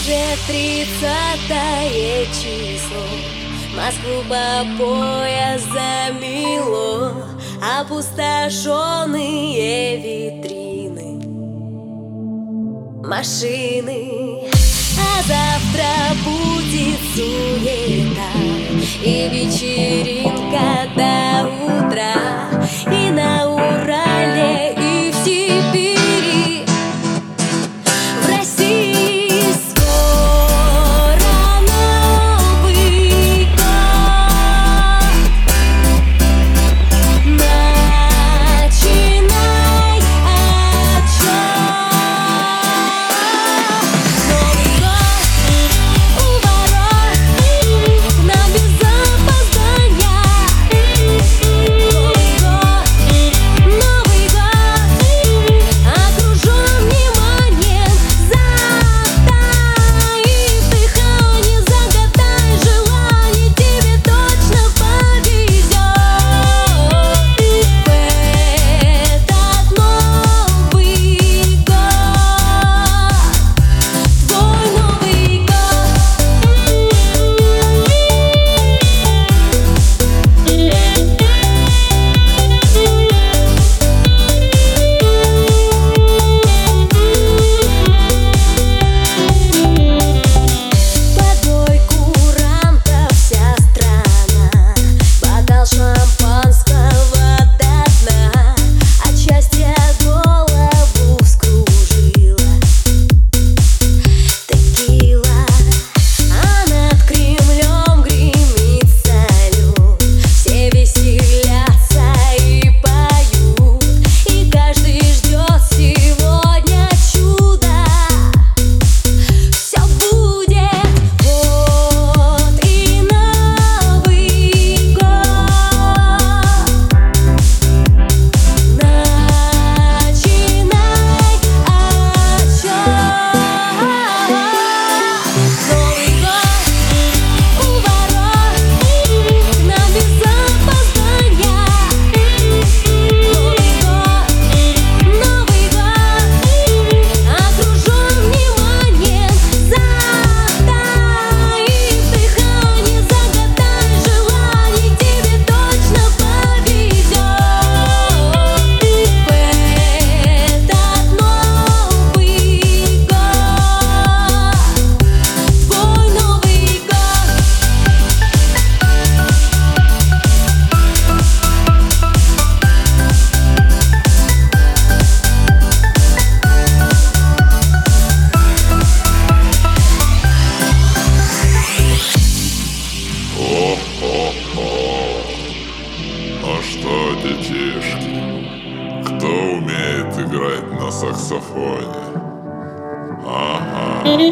Уже 30-е число, Москву по пояс замело, опустошенные витрины, машины. А завтра будет суета и вечеринка до утра, и на Урале, и в Сибири, в России скоро Новый год. Начинай отчет. Новый год у ворот, к нам без опоздания. Новый год окружен вниманием. Затаив дыхание, загадай желание, тебе точно повезет. В этот Новый год, твой Новый год. Под бой курантов вся страна, бокал шампанского до дна, от счастья голову вскружила текила. А над Кремлем гремит салют, все веселятся и поют, и каждый ждет сегодня чуда. Все будет, вот и Новый год. Начинай отчет. Новый год у ворот, к нам без опоздания. Новый год окружен вниманием. Затаив дыхание, загадай желание, тебе точно повезет. В этот Новый год, твой Новый год. Ну что, детишки, кто умеет играть на саксофоне? Ага,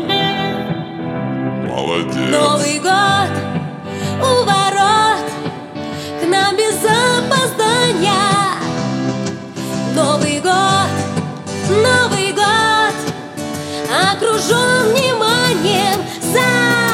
молодец. Новый год у ворот, к нам без опоздания. Новый год окружен вниманием.